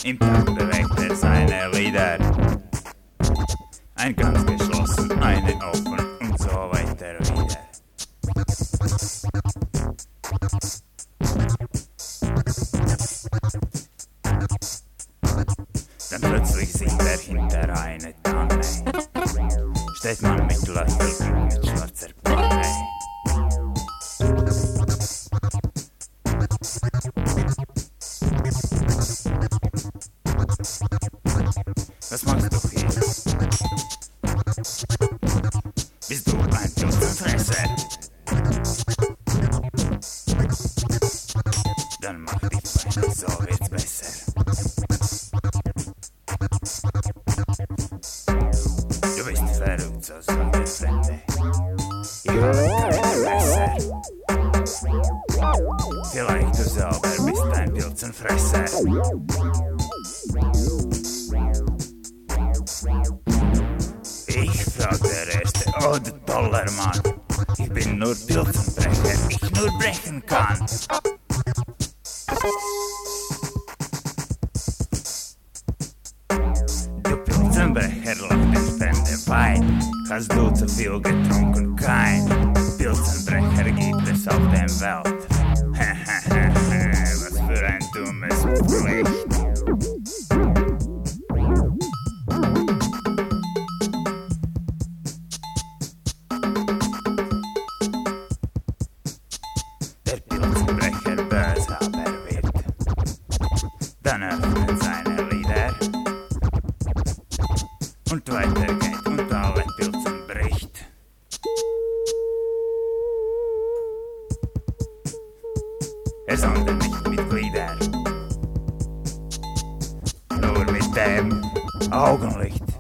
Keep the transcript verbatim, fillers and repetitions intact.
Im Takt bewegt er seine Lieder. Ein ganz geschlossen, eine offen und so weiter wieder. Dann plötzlich sieht er hinter eine Tanne. Steht man mit Löffel und mit schwarzer Pfanne. Was machst du hier? Bist du ein Pilzenfresser? Dann mach dich fein, so wird's besser. Du bist verrückt, so sagt der Fremde. Ich habe keine Messer. Vielleicht du selber bist ein Pilzenfresser. Ich frag der Erste, oh du toller Mann. Ich bin nur Pilzenbrecher, ich nur brechen kann. Du Pilzenbrecher, lacht der Fremde Wein. Hast du zu viel getrunken? Kein Pilzenbrecher gibt es auf der Welt. Was für ein dummes Pflicht. Der Pilzenbrecher böshaber wird. Dann öffnet seine Lieder und weiter geht und alle Pilzen bricht. Er sondert nicht mit Gliedern, nur mit dem Augenlicht.